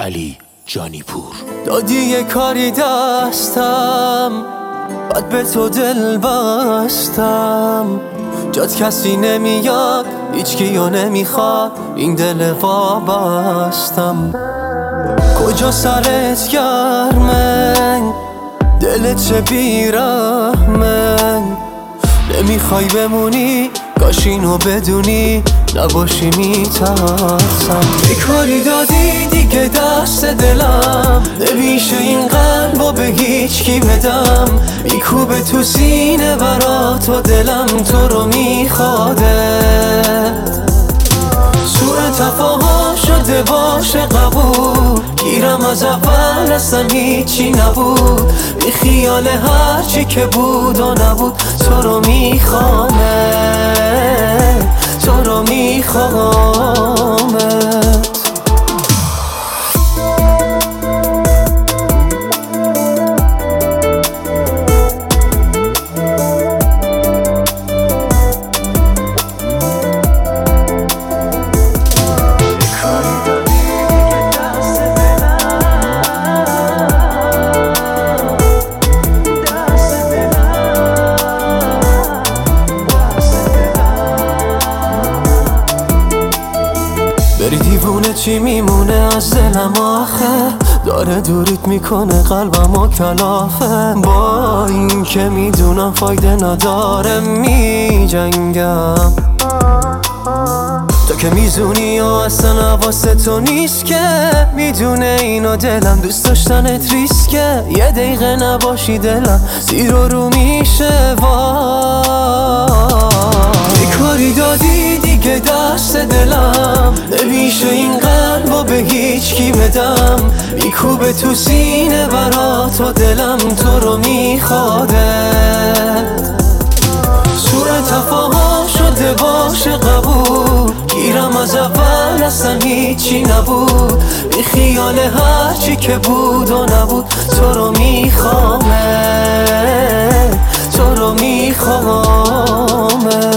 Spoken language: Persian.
علی جانیپور. دادی یه کاری دستم، بعد به تو دل بستم. جات کسی نمیاد، هیچکیو نمیخواد، این دل وابستم. کجا سرت گرمه، دلت چه بیرحمه. نمیخوای بمونی، کاش اینو بدونی، نباشی میترسم. یه کاری دادی دیگه دست دلم، نمیشه این قلبو به هیچ کی بدم. میکوبه تو سینه برا تو دلم، تو رو میخواده. سوء تفاهم شده باشه قبول، گیرم از اول اصلا هیچی نبود. بی خیال هرچی که بود و نبود، تو رو میخوامه، تو رو میخوامه. بری دیوونه چی میمونه از دلم آخه، داره دوریت میکنه قلبم و کلافه. با این که میدونم فایده نداره میجنگم، تو که میزونی و اصلا حواسه تو نیست که. میدونه اینو دلم دوست داشتنت ریسکه، یه دقیقه نباشی دلم زیر و رو میشه. یه کاری دادی دیگه دست دلم، نمیشه این قلبو به هیچ کی بدم. میکوبه تو سینه برا تو دلم، تو رو میخواده. سوء تفاهم شده باشه قبول، گیرم از اول اصلا هیچی نبود. بی خیال هرچی که بود و نبود، تو رو میخوامه، تو رو میخوامه.